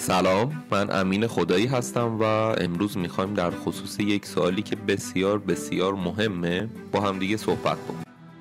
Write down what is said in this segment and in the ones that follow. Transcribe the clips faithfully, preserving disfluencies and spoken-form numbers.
سلام، من امین خدایی هستم و امروز میخوایم در خصوص یک سوالی که بسیار بسیار مهمه با هم دیگه صحبت کنیم.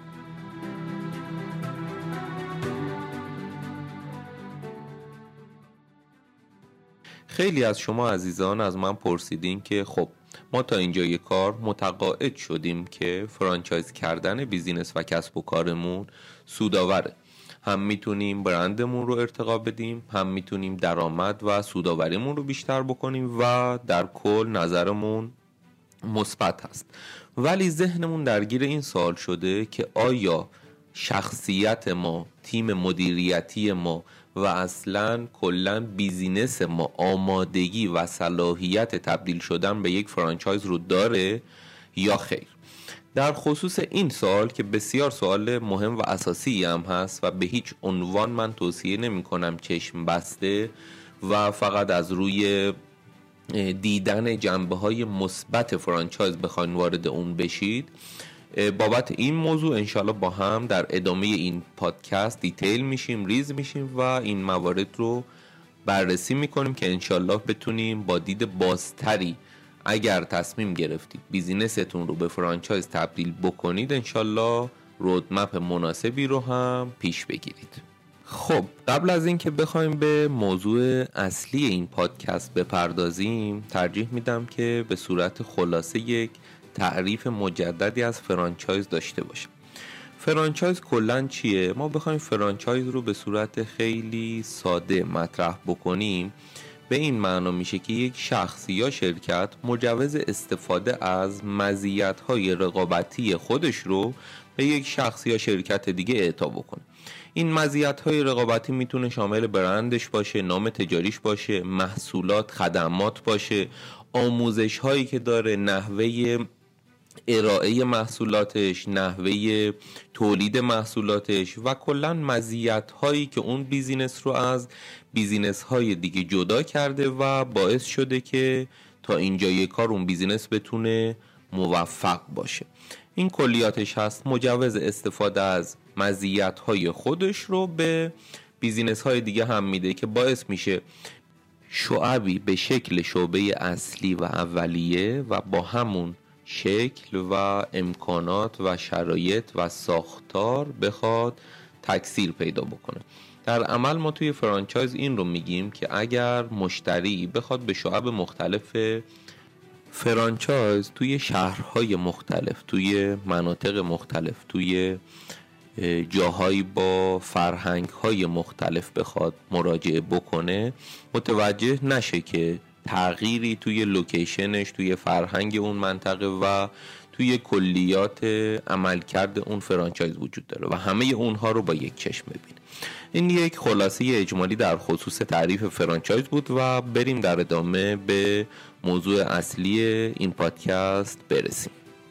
خیلی از شما عزیزان از من پرسیدین که خب ما تا اینجای کار متقاعد شدیم که فرانچایز کردن بیزینس و کسب و کارمون سودآوره. هم میتونیم برندمون رو ارتقا بدیم، هم میتونیم درآمد و سودآوریمون رو بیشتر بکنیم و در کل نظرمون مثبت هست. ولی ذهنمون درگیر این سوال شده که آیا شخصیت ما، تیم مدیریتی ما و اصلاً کلاً بیزینس ما آمادگی و صلاحیت تبدیل شدن به یک فرانچایز رو داره یا خیر؟ در خصوص این سوال که بسیار سوال مهم و اساسی هم هست و به هیچ عنوان من توصیه نمی کنم چشم بسته و فقط از روی دیدن جنبه های مثبت فرانچایز بخواین وارد اون بشید، بابت این موضوع انشالله با هم در ادامه این پادکست دیتیل میشیم، ریز میشیم و این موارد رو بررسی میکنیم که انشالله بتونیم با دید بازتری اگر تصمیم گرفتید بیزینستون رو به فرانچایز تبدیل بکنید انشالله رودمپ مناسبی رو هم پیش بگیرید. خب قبل از این که بخوایم به موضوع اصلی این پادکست بپردازیم، ترجیح میدم که به صورت خلاصه یک تعریف مجددی از فرانچایز داشته باشم. فرانچایز کلاً چیه؟ ما بخوایم فرانچایز رو به صورت خیلی ساده مطرح بکنیم، به این معنا میشه که یک شخص یا شرکت مجوز استفاده از مزیت‌های رقابتی خودش رو به یک شخص یا شرکت دیگه اعطا بکنه. این مزیت‌های رقابتی میتونه شامل برندش باشه، نام تجاریش باشه، محصولات، خدمات باشه، آموزش‌هایی که داره، نحوه ارائه محصولاتش، نحوه تولید محصولاتش و کلاً مزیت‌هایی که اون بیزینس رو از بیزینس‌های دیگه جدا کرده و باعث شده که تا اینجای کار اون بیزینس بتونه موفق باشه. این کلیاتش هست. مجوز استفاده از مزیت‌های خودش رو به بیزینس‌های دیگه هم میده که باعث میشه شعبی به شکل شعبه اصلی و اولیه و با همون شکل و امکانات و شرایط و ساختار بخواد تکثیر پیدا بکنه. در عمل ما توی فرانچایز این رو میگیم که اگر مشتری بخواد به شعب مختلف فرانچایز توی شهرهای مختلف، توی مناطق مختلف، توی جاهایی با فرهنگ‌های مختلف بخواد مراجعه بکنه، متوجه نشه که تغییری توی لوکیشنش، توی فرهنگ اون منطقه و توی کلیات عملکرد اون فرانچایز وجود داره و همه اونها رو با یک چشم ببینه. این یک خلاصه اجمالی در خصوص تعریف فرانچایز بود و بریم در ادامه به موضوع اصلی این پادکست برسیم.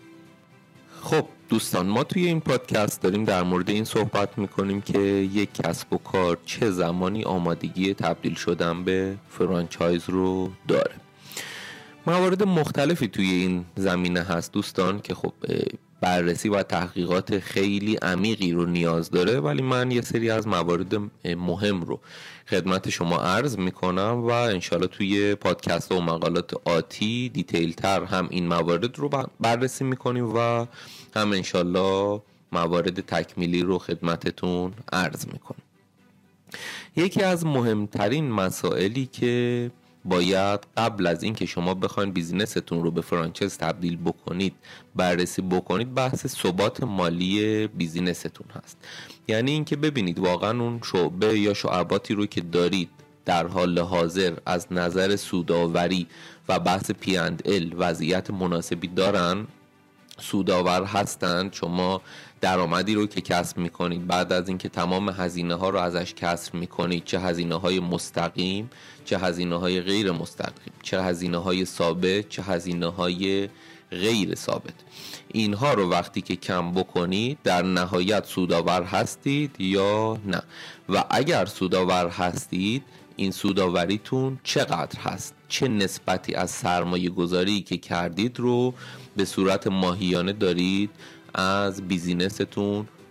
خب دوستان، ما توی این پادکست داریم در مورد این صحبت میکنیم که یک کسب و کار چه زمانی آمادگی تبدیل شدن به فرانچایز رو داره. موارد مختلفی توی این زمینه هست دوستان که خب بررسی و تحقیقات خیلی عمیقی رو نیاز داره، ولی من یه سری از موارد مهم رو خدمت شما عرض میکنم و انشالله توی پادکست و مقالات آتی دیتیل تر هم این موارد رو بررسی میکنیم و هم انشالله موارد تکمیلی رو خدمتتون عرض میکنم. یکی از مهمترین مسائلی که باید قبل از این که شما بخواید بیزینستون رو به فرانچایز تبدیل بکنید بررسی بکنید بحث ثبات مالی بیزینستون هست. یعنی اینکه ببینید واقعا اون شعبه یا شعباتی رو که دارید در حال حاضر از نظر سودآوری و بحث پی اند ال وضعیت مناسبی دارن، سودآور هستند، شما درآمدی رو که کسب میکنید بعد از اینکه تمام هزینه ها رو ازش کسر میکنید، چه هزینه های مستقیم، چه هزینه های غیر مستقیم، چه هزینه های ثابت، چه هزینه های غیر ثابت، اینها رو وقتی که کم بکنید در نهایت سودآور هستید یا نه؟ و اگر سودآور هستید این سودآوریتون چقدر هست؟ چه نسبتی از سرمایه گذاری که کردید رو به صورت ماهیانه دارید از بیزینستون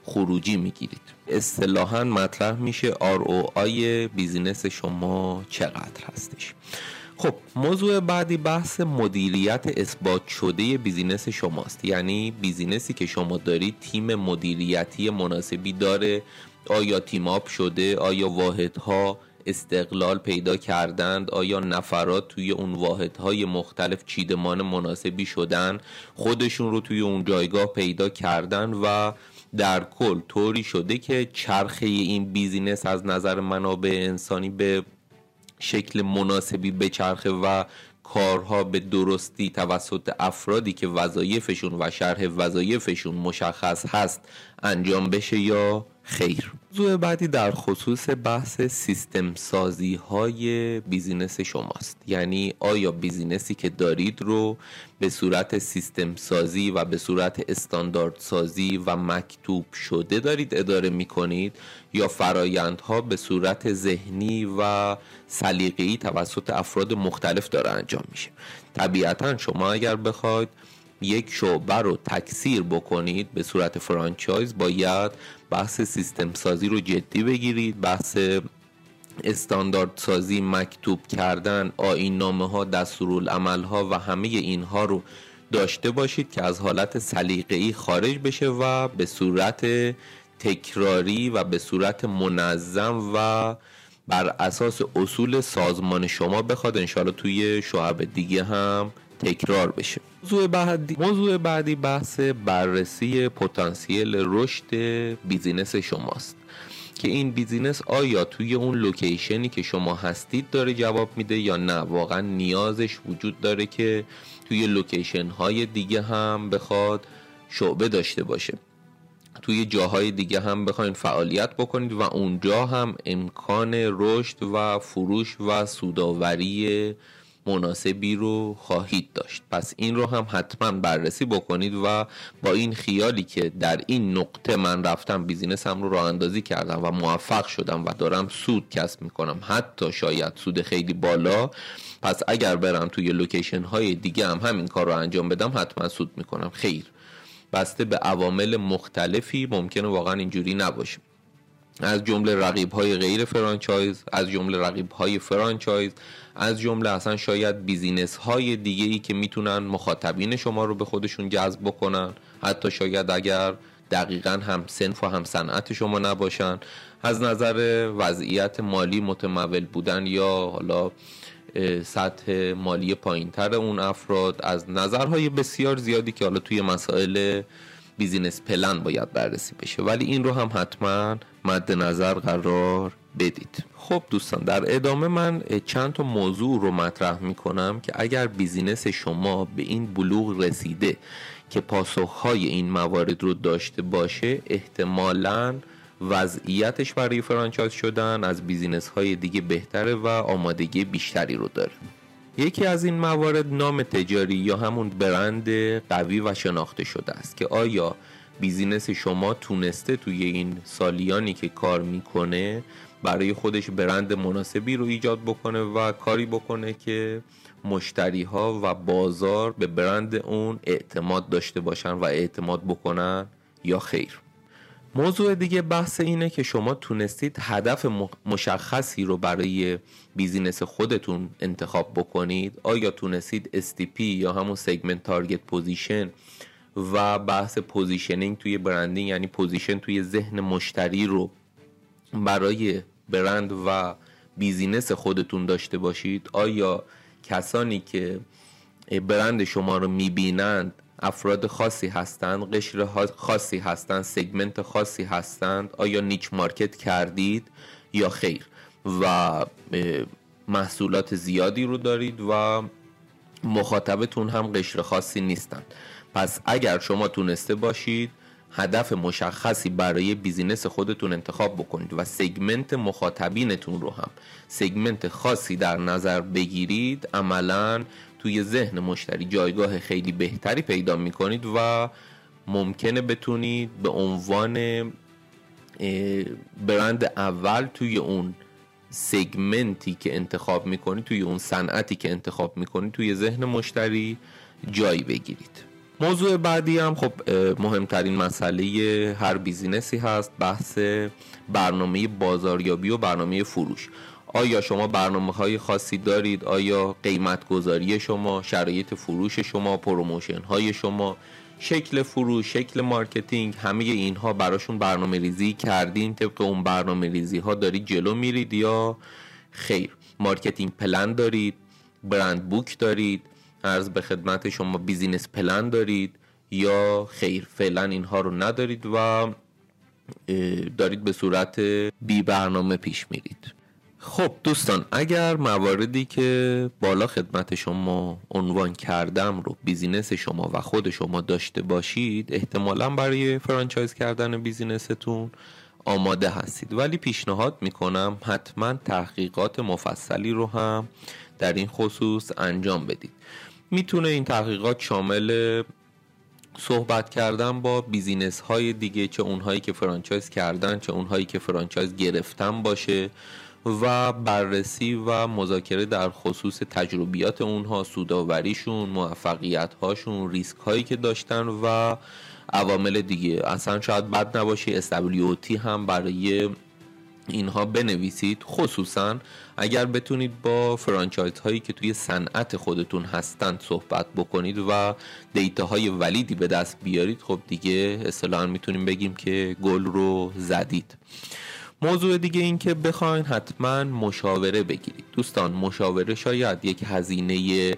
خروجی میگیرید. اصطلاحاً مطرح میشه آر او آی بیزینس شما چقدر هستش. خب موضوع بعدی بحث مدیریت اثبات شده بیزینس شماست. یعنی بیزینسی که شما دارید تیم مدیریتی مناسبی داره؟ آیا تیم آپ شده؟ آیا واحدها استقلال پیدا کردند؟ آیا نفرات توی اون واحدهای مختلف چیدمان مناسبی شدن؟ خودشون رو توی اون جایگاه پیدا کردن و در کل طوری شده که چرخه این بیزینس از نظر منابع انسانی به شکل مناسبی بچرخه و کارها به درستی توسط افرادی که وظایفشون و شرح وظایفشون مشخص هست انجام بشه یا خیر. موضوع بعدی در خصوص بحث سیستم سازی های بیزینس شماست. یعنی آیا بیزینسی که دارید رو به صورت سیستم سازی و به صورت استاندارد سازی و مکتوب شده دارید اداره می کنید یا فرایندها به صورت ذهنی و سلیقه‌ای توسط افراد مختلف داره انجام میشه؟ طبیعتاً شما اگر بخواید یک شعبه رو تکثیر بکنید به صورت فرانچایز باید بحث سیستم سازی رو جدی بگیرید، بحث استاندارد سازی، مکتوب کردن، آیین نامه ها، دستورالعمل ها و همه اینها رو داشته باشید که از حالت سلیقه‌ای خارج بشه و به صورت تکراری و به صورت منظم و بر اساس اصول سازمان شما بخواد انشاءالله توی شعب دیگه هم تکرار بشه. موضوع بعدی موضوع بعدی بحث بررسی پتانسیل رشد بیزینس شماست که این بیزینس آیا توی اون لوکیشنی که شما هستید داره جواب میده یا نه واقعا نیازش وجود داره که توی لوکیشن های دیگه هم بخواد شعبه داشته باشه، توی جاهای دیگه هم بخواید فعالیت بکنید و اونجا هم امکان رشد و فروش و سوداوری مناسبی رو خواهید داشت. پس این رو هم حتما بررسی بکنید و با این خیالی که در این نقطه من رفتم بیزینسم رو راه اندازی کردم و موفق شدم و دارم سود کسب میکنم، حتی شاید سود خیلی بالا، پس اگر برم توی لوکیشن های دیگه هم همین کار رو انجام بدم حتما سود میکنم. خیر، بسته به عوامل مختلفی ممکنه واقعا اینجوری نباشه، از جمله رقیب‌های غیر فرانچایز، از جمله رقیب‌های فرانچایز، از جمله اصلا شاید بیزینس‌های دیگه‌ای که میتونن مخاطبین شما رو به خودشون جذب بکنن، حتی شاید اگر دقیقاً هم صنف و هم صنعت شما نباشن، از نظر وضعیت مالی متمول بودن یا حالا سطح مالی پایین‌تر اون افراد، از نظرهای بسیار زیادی که حالا توی مسائل بیزینس پلن باید بررسی بشه، ولی این رو هم حتما مد نظر قرار بدید. خب دوستان، در ادامه من چند تا موضوع رو مطرح میکنم که اگر بیزینس شما به این بلوغ رسیده که پاسخهای این موارد رو داشته باشه، احتمالاً وضعیتش برای فرانچایز شدن از بیزینس های دیگه بهتره و آمادگی بیشتری رو داره. یکی از این موارد نام تجاری یا همون برند قوی و شناخته شده است که آیا بیزینس شما تونسته توی این سالیانی که کار میکنه برای خودش برند مناسبی رو ایجاد بکنه و کاری بکنه که مشتری ها و بازار به برند اون اعتماد داشته باشن و اعتماد بکنن یا خیر. موضوع دیگه بحث اینه که شما تونستید هدف مشخصی رو برای بیزینس خودتون انتخاب بکنید. آیا تونستید اس تی پی یا همون سگمنت تارگت پوزیشن و بحث پوزیشنینگ توی برندینگ یعنی پوزیشن توی ذهن مشتری رو برای برند و بیزینس خودتون داشته باشید؟ آیا کسانی که برند شما رو میبینند افراد خاصی هستند، قشر خاصی هستند، سگمنت خاصی هستند؟ آیا نیچ مارکت کردید یا خیر و محصولات زیادی رو دارید و مخاطبتون هم قشر خاصی نیستند؟ پس اگر شما تونسته باشید هدف مشخصی برای بیزینس خودتون انتخاب بکنید و سگمنت مخاطبینتون رو هم سگمنت خاصی در نظر بگیرید، عملاً توی ذهن مشتری جایگاه خیلی بهتری پیدا میکنید و ممکنه بتونید به عنوان برند اول توی اون سگمنتی که انتخاب میکنید، توی اون صنعتی که انتخاب میکنید، توی ذهن مشتری جای بگیرید. موضوع بعدی هم خب مهمترین مسئله هر بیزینسی هست، بحث برنامه بازاریابی و برنامه فروش. آیا شما برنامه‌های خاصی دارید؟ آیا قیمت گذاری شما، شرایط فروش شما، پروموشن های شما، شکل فروش، شکل مارکتینگ، همه اینها براشون برنامه ریزی کردین؟ طبق اون برنامه ریزی ها دارید جلو میرید یا خیر؟ مارکتینگ پلن دارید؟ برند بوک دارید؟ عرض به خدمت شما بیزینس پلن دارید یا خیر فعلا اینها رو ندارید و دارید به صورت بی برنامه پیش میرید؟ خب دوستان، اگر مواردی که بالا خدمت شما عنوان کردم رو بیزینس شما و خود شما داشته باشید، احتمالاً برای فرانچایز کردن بیزینستون آماده هستید، ولی پیشنهاد میکنم حتما تحقیقات مفصلی رو هم در این خصوص انجام بدید. میتونه این تحقیقات شامل صحبت کردن با بیزینس های دیگه، چه اونهایی که فرانچایز کردن چه اونهایی که فرانچایز گرفتن باشه، و بررسی و مذاکره در خصوص تجربیات اونها، سودآوریشون، موفقیت هاشون، ریسک هایی که داشتن و عوامل دیگه. اصلا شاید بد نباشه اس دبلیو او تی هم برای اینها بنویسید، خصوصا اگر بتونید با فرانچایز هایی که توی صنعت خودتون هستند صحبت بکنید و دیتا های ولیدی به دست بیارید. خب دیگه اصطلاحاً میتونیم بگیم که گل رو زدید. موضوع دیگه این که بخواین حتما مشاوره بگیرید. دوستان، مشاوره شاید یک هزینه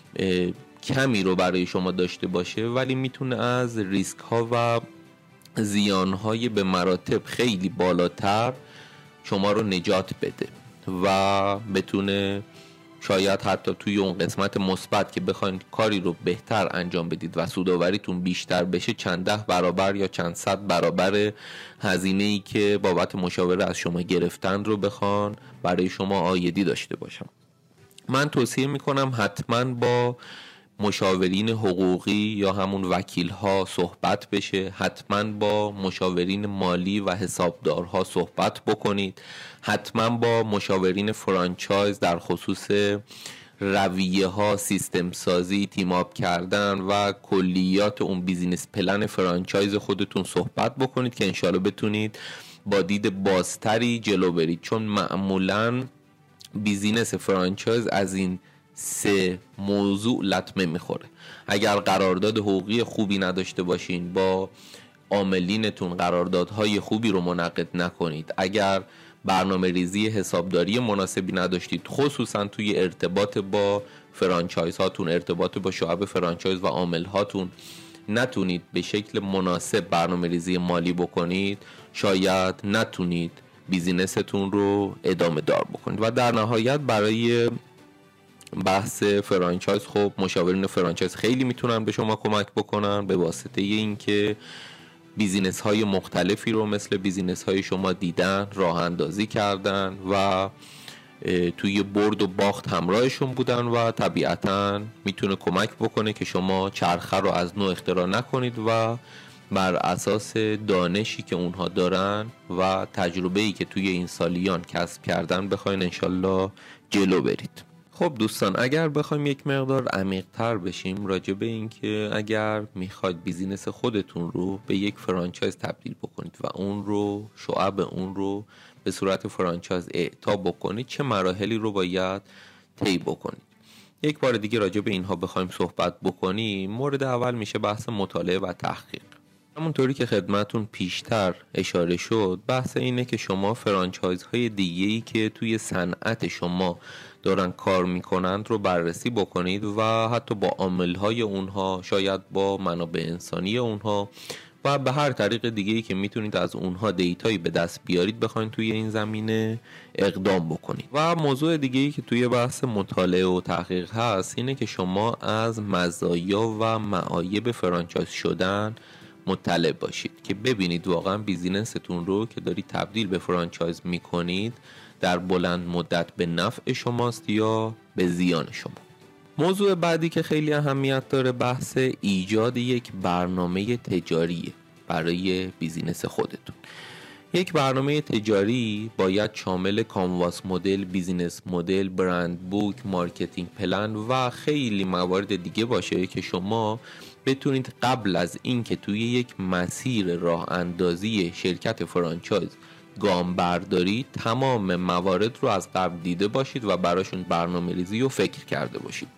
کمی رو برای شما داشته باشه، ولی میتونه از ریسک ها و زیان های به مراتب خیلی بالاتر شما رو نجات بده و بتونه شاید حتی توی اون قسمت مثبت که بخواید کاری رو بهتر انجام بدید و سودآوریتون بیشتر بشه، چند ده برابر یا چند صد برابر هزینه‌ای که بابت مشاوره از شما گرفتن رو بخوان برای شما عایدی داشته باشم. من توصیه میکنم حتما با مشاورین حقوقی یا همون وکیل ها صحبت بشه، حتما با مشاورین مالی و حسابدارها صحبت بکنید، حتما با مشاورین فرانچایز در خصوص رویه ها، سیستم سازی، تیم آپ کردن و کلیات اون بیزینس پلن فرانچایز خودتون صحبت بکنید که انشالله بتونید با دید بازتری جلو برید، چون معمولاً بیزینس فرانچایز از این سه موضوع لطمه میخوره. اگر قرارداد حقوقی خوبی نداشته باشین، با عاملینتون قراردادهای خوبی رو منعقد نکنید، اگر برنامه ریزی حسابداری مناسبی نداشتید، خصوصا توی ارتباط با فرانچایز هاتون، ارتباط با شعب فرانچایز و عامل هاتون نتونید به شکل مناسب برنامه ریزی مالی بکنید، شاید نتونید بیزینستون رو ادامه دار بکنید. و در نهایت برای بحث فرانچایز، خب مشاورین فرانچایز خیلی میتونن به شما کمک بکنن به واسطه اینکه بیزینس های مختلفی رو مثل بیزینس های شما دیدن، راه اندازی کردن و توی برد و باخت همراهشون بودن و طبیعتاً میتونه کمک بکنه که شما چرخه رو از نو اختراع نکنید و بر اساس دانشی که اونها دارن و تجربه‌ای که توی این سالیان کسب کردن بخواین انشالله جلو برید. خب دوستان، اگر بخوایم یک مقدار عمیق‌تر بشیم راجع به این که اگر میخواید بیزینس خودتون رو به یک فرانچایز تبدیل بکنید و اون رو شعب اون رو به صورت فرانچایز اعطا بکنید، چه مراحلی رو باید طی بکنید. یک بار دیگه راجع به اینها بخوایم صحبت بکنیم، مورد اول میشه بحث مطالعه و تحقیق. همونطوری که خدمتون پیشتر اشاره شد، بحث اینه که شما فرانچایز های دیگه‌ای که توی صنعت شما دارن کار میکنند رو بررسی بکنید و حتی با عامل‌های اونها، شاید با منابع انسانی اونها و به هر طریق دیگه‌ای که میتونید از اونها دیتایی به دست بیارید بخواید توی این زمینه اقدام بکنید. و موضوع دیگه‌ای که توی بحث مطالعه و تحقیق هست اینه که شما از مزایا و معایب فرانچایز شدن مطلع باشید که ببینید واقعا بیزینستون رو که دارید تبدیل به فرانچایز میکنید در بلند مدت به نفع شماست یا به زیان شما. موضوع بعدی که خیلی اهمیت داره بحث ایجاد یک برنامه تجاریه برای بیزینس خودتون. یک برنامه تجاری باید شامل کانواس مدل، بیزینس مدل، برند بوک، مارکتینگ پلن و خیلی موارد دیگه باشه که شما بتونید قبل از اینکه توی یک مسیر راه اندازی شرکت فرانچایز گام بردارید تمام موارد رو از قبل دیده باشید و براشون برنامه ریزی و فکر کرده باشید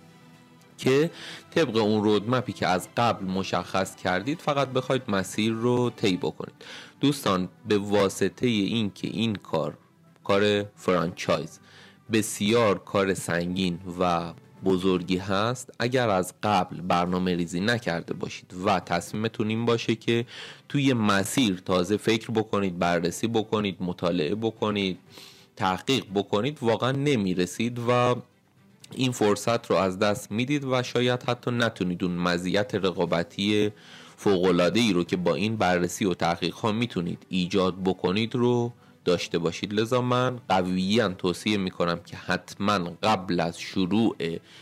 که طبق اون رودمپی که از قبل مشخص کردید فقط بخواید مسیر رو طی بکنید. دوستان، به واسطه این که این کار کار فرانچایز بسیار کار سنگین و بزرگی هست، اگر از قبل برنامه ریزی نکرده باشید و تصمیمتون این باشه که توی مسیر تازه فکر بکنید، بررسی بکنید، مطالعه بکنید، تحقیق بکنید، واقعا نمیرسید و این فرصت رو از دست میدید و شاید حتی نتونید اون مزیت رقابتی فوق‌العاده‌ای رو که با این بررسی و تحقیق ها میتونید ایجاد بکنید رو داشته باشید. لذا من قویاً توصیه میکنم که حتما قبل از شروع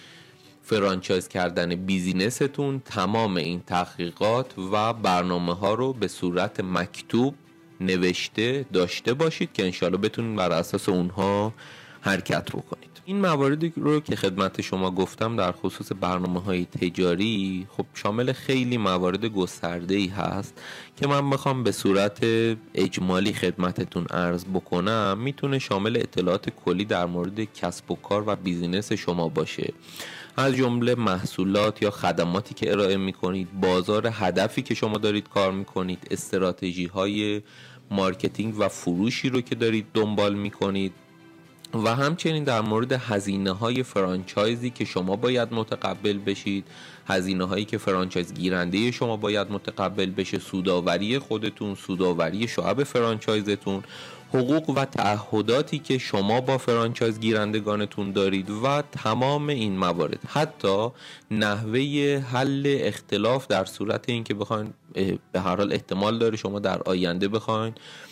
فرانچایز کردن بیزینستون تمام این تحقیقات و برنامه ها رو به صورت مکتوب نوشته داشته باشید که انشالله بتونید بر اساس اونها حرکت بکنید. این مواردی رو که خدمت شما گفتم در خصوص برنامه‌های تجاری خب شامل خیلی موارد گسترده‌ای هست که من بخوام به صورت اجمالی خدمتتون عرض بکنم. میتونه شامل اطلاعات کلی در مورد کسب و کار و بیزینس شما باشه، از جمله محصولات یا خدماتی که ارائه میکنید، بازار هدفی که شما دارید کار میکنید، استراتژی های مارکتینگ و فروشی رو که دارید دنبال میکنید و همچنین در مورد هزینه های فرانچایزی که شما باید متقبل بشید، هزینه هایی که فرانچایز گیرنده شما باید متقبل بشه، سوداوری خودتون، سوداوری شعب فرانچایزتون، حقوق و تعهداتی که شما با فرانچایز گیرندگانتون دارید و تمام این موارد، حتی نحوه حل اختلاف در صورت اینکه بخواید، به هر حال احتمال داره شما در آینده بخواید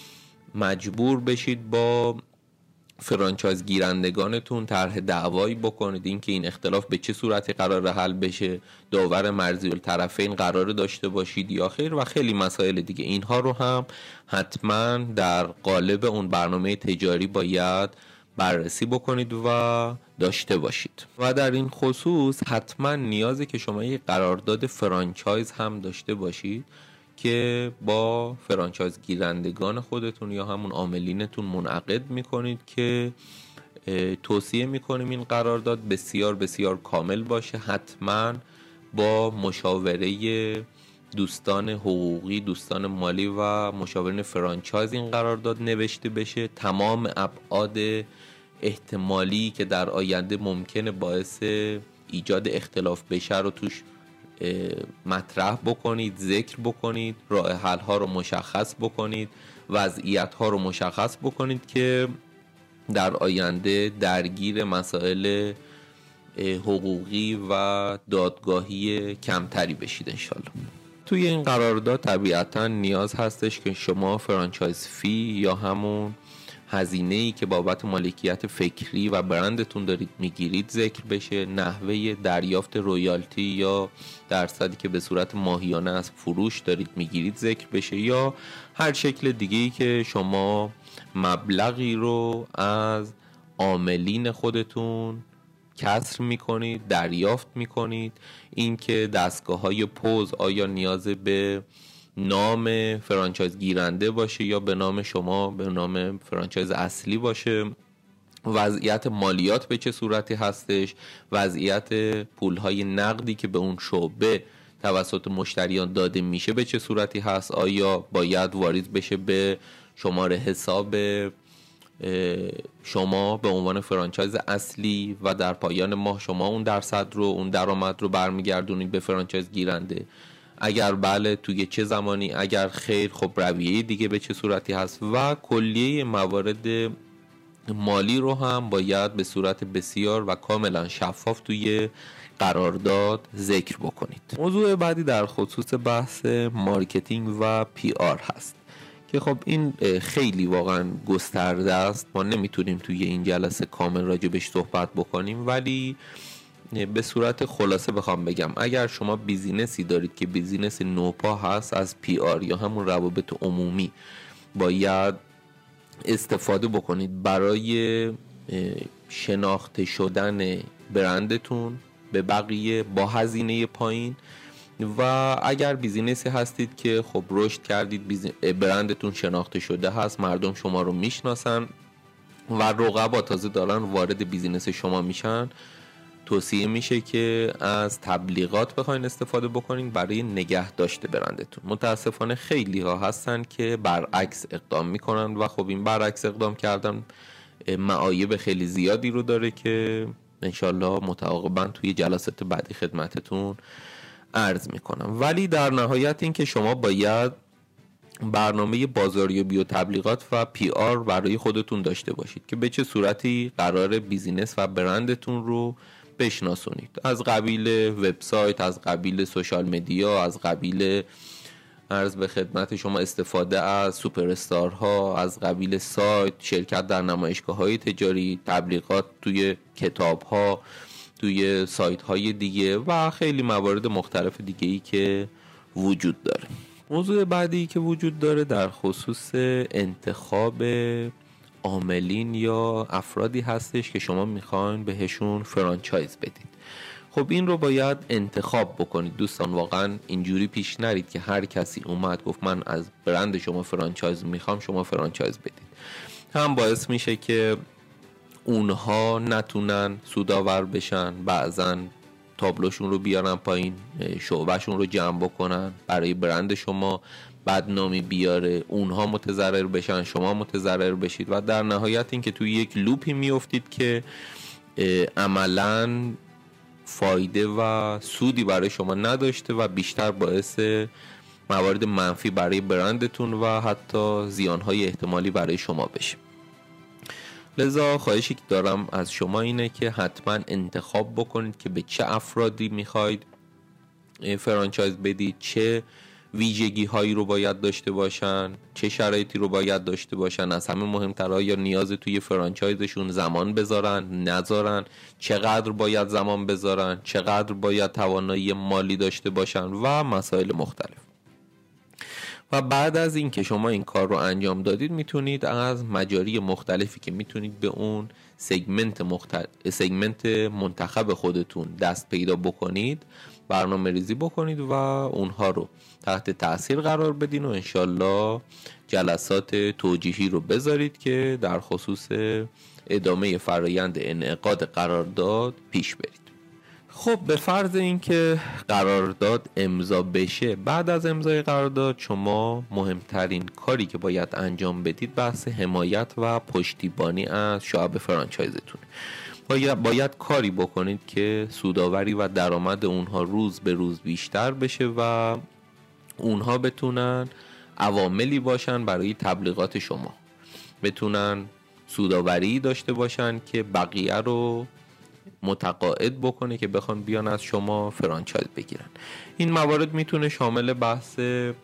مجبور بشید با فرانچایز گیرندگانتون طرح دعوایی بکنید، اینکه این اختلاف به چه صورتی قرار حل بشه، داور مرزی الطرفین قرار داشته باشید یا خیر و خیلی مسائل دیگه. اینها رو هم حتما در قالب اون برنامه تجاری باید بررسی بکنید و داشته باشید. و در این خصوص حتما نیازه که شما یک قرارداد فرانچایز هم داشته باشید که با فرانچایز گیرندگان خودتون یا همون عاملینتون منعقد میکنید که توصیه میکنیم این قرارداد بسیار بسیار کامل باشه. حتما با مشاوره دوستان حقوقی، دوستان مالی و مشاورین فرانچایز این قرارداد نوشته بشه. تمام ابعاد احتمالی که در آینده ممکنه باعث ایجاد اختلاف بشه رو توش مطرح بکنید، ذکر بکنید، راه حل ها رو مشخص بکنید، وضعیت ها رو مشخص بکنید که در آینده درگیر مسائل حقوقی و دادگاهی کمتری بشید انشالله. توی این قرارداد طبیعتا نیاز هستش که شما فرانچایز فی یا همون هزینه‌ای که بابت مالکیت فکری و برندتون دارید میگیرید ذکر بشه، نحوه دریافت رویالتی یا درصدی که به صورت ماهیانه از فروش دارید میگیرید ذکر بشه یا هر شکل دیگه‌ای که شما مبلغی رو از عاملین خودتون کسر میکنید، دریافت میکنید. اینکه دستگاه‌های پوز آیا نیاز به نام فرانچایز گیرنده باشه یا به نام شما، به نام فرانچایز اصلی باشه، وضعیت مالیات به چه صورتی هستش، وضعیت پولهای نقدی که به اون شعبه توسط مشتریان داده میشه به چه صورتی هست، آیا باید واریز بشه به شماره حساب شما به عنوان فرانچایز اصلی و در پایان ماه شما اون درصد رو، اون درآمد رو برمیگردونید به فرانچایز گیرنده؟ اگر بله توی چه زمانی؟ اگر خیر خب رویه دیگه به چه صورتی هست؟ و کلیه موارد مالی رو هم باید به صورت بسیار و کاملا شفاف توی قرارداد ذکر بکنید. موضوع بعدی در خصوص بحث مارکتینگ و پی آر هست که خب این خیلی واقعا گسترده است، ما نمیتونیم توی این جلسه کامل راجبش صحبت بکنیم، ولی به صورت خلاصه بخوام بگم اگر شما بیزینسی دارید که بیزینس نوپا هست، از پی آر یا همون روابط عمومی باید استفاده بکنید برای شناخته شدن برندتون به بقیه با هزینه پایین. و اگر بیزینسی هستید که خب رشد کردید، برندتون شناخته شده هست، مردم شما رو میشناسن و رقبا تازه دارن وارد بیزینس شما میشن، توصیه میشه که از تبلیغات بخواین استفاده بکنین برای نگه داشته برندتون. متاسفانه خیلی ها هستن که برعکس اقدام میکنن و خب این برعکس اقدام کردن معایب خیلی زیادی رو داره که انشالله متعاقبا توی جلسات بعدی خدمتتون عرض میکنم. ولی در نهایت این که شما باید برنامه بازاریابی و تبلیغات و پی آر برای خودتون داشته باشید که به چه صورتی قرار بیزینس و برندتون رو بشناسونید، از قبیل وبسایت، از قبیل سوشال مدیا، از قبیل عرض به خدمت شما استفاده از سوپر استارها، از قبیل سایت، شرکت در نمایشگاه‌های تجاری، تبلیغات توی کتاب‌ها، توی سایت‌های دیگه و خیلی موارد مختلف دیگه‌ای که وجود داره. موضوع بعدی که وجود داره در خصوص انتخاب عاملین یا افرادی هستش که شما میخواین بهشون فرانچایز بدید. خب این رو باید انتخاب بکنید دوستان. واقعا اینجوری پیش نرید که هر کسی اومد گفت من از برند شما فرانچایز میخوام شما فرانچایز بدید. هم باعث میشه که اونها نتونن سودآور بشن، بعضا تابلوشون رو بیارن پایین، شعبهشون رو جمع بکنن، برای برند شما بدنامی بیاره، اونها متضرر بشن، شما متضرر بشید و در نهایت این که توی یک لوپی میافتید که عملاً فایده و سودی برای شما نداشته و بیشتر باعث موارد منفی برای برندتون و حتی زیانهای احتمالی برای شما بشه. لذا خواهشی که دارم از شما اینه که حتما انتخاب بکنید که به چه افرادی میخواید فرانچایز بدید، چه ویژگی هایی رو باید داشته باشن، چه شرایطی رو باید داشته باشن، از همه مهمتر آیا نیاز توی فرانچایزشون زمان بذارن نذارن، چقدر باید زمان بذارن، چقدر باید توانایی مالی داشته باشن و مسائل مختلف. و بعد از این که شما این کار رو انجام دادید میتونید از مجاری مختلفی که میتونید به اون سگمنت مختلف سگمنت منتخب خودتون دست پیدا بکنید برنامه ریزی بکنید و اونها رو تحت تاثیر قرار بدین و انشالله جلسات توجیهی رو بذارید که در خصوص ادامه فرایند انعقاد قرارداد پیش برید. خب به فرض اینکه قرارداد امضا بشه، بعد از امضای قرارداد شما مهمترین کاری که باید انجام بدید بحث حمایت و پشتیبانی از شعب فرانچایزتون. باید, باید کاری بکنید که سوداوری و درآمد اونها روز به روز بیشتر بشه و اونها بتونن عواملی باشن برای تبلیغات شما، بتونن سوداوری داشته باشن که بقیه رو متقاعد بکنه که بخوان بیان از شما فرانچایز بگیرن. این موارد میتونه شامل بحث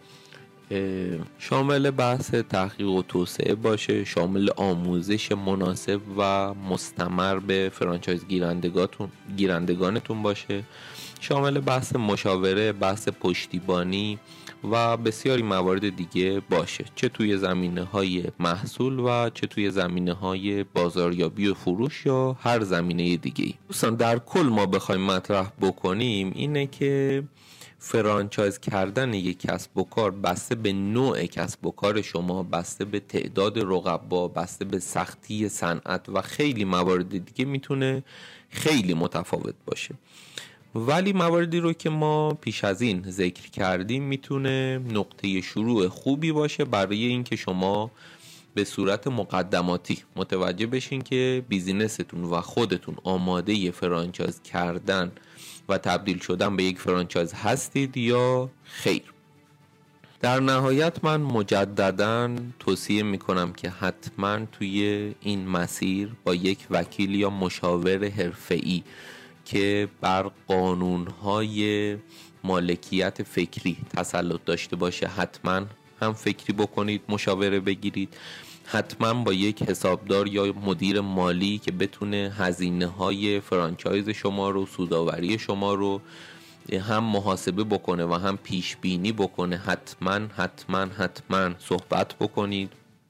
شامل بحث تحقیق و توسعه باشه، شامل آموزش مناسب و مستمر به فرانچایز گیرندگانتون گیرندگانتون باشه، شامل بحث مشاوره، بحث پشتیبانی و بسیاری موارد دیگه باشه، چه توی زمینه‌های محصول و چه توی زمینه‌های بازاریابی و فروش یا هر زمینه دیگه‌ای. دوستان در کل ما بخوایم مطرح بکنیم اینه که فرانچایز کردن یک کسب و کار بسته به نوع کسب و کار شما، بسته به تعداد رقبا، بسته به سختی صنعت و خیلی موارد دیگه میتونه خیلی متفاوت باشه. ولی مواردی رو که ما پیش از این ذکر کردیم میتونه نقطه شروع خوبی باشه برای اینکه شما به صورت مقدماتی متوجه بشین که بیزینستون و خودتون آماده فرانچایز کردن و تبدیل شدن به یک فرانچایز هستید یا خیر. در نهایت من مجدداً توصیه میکنم که حتما توی این مسیر با یک وکیل یا مشاور حرفه‌ای که بر قانونهای مالکیت فکری تسلط داشته باشه حتما هم فکری بکنید، مشاوره بگیرید. حتما با یک حسابدار یا مدیر مالی که بتونه هزینه های فرانچایز شما رو، سوداوری شما رو هم محاسبه بکنه و هم پیش بینی بکنه، حتما حتما حتما صحبت بکنید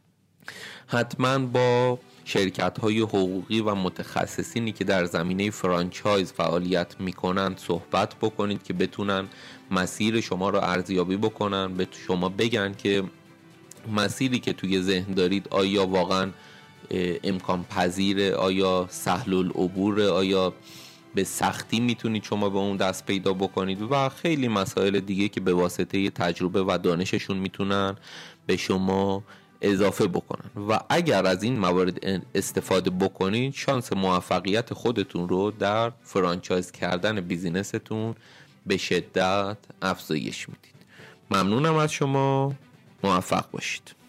حتما با شرکت‌های حقوقی و متخصصینی که در زمینه فرانچایز فعالیت میکنند صحبت بکنید که بتونن مسیر شما رو ارزیابی بکنن، به شما بگن که مسیری که توی ذهن دارید آیا واقعا امکان پذیره، آیا سهل العبوره، آیا به سختی میتونید شما به اون دست پیدا بکنید و خیلی مسائل دیگه که به واسطه تجربه و دانششون میتونن به شما اضافه بکنن. و اگر از این موارد استفاده بکنید شانس موفقیت خودتون رو در فرانچایز کردن بیزینستون به شدت افزایش میدید. ممنونم از شما، موفق باشید.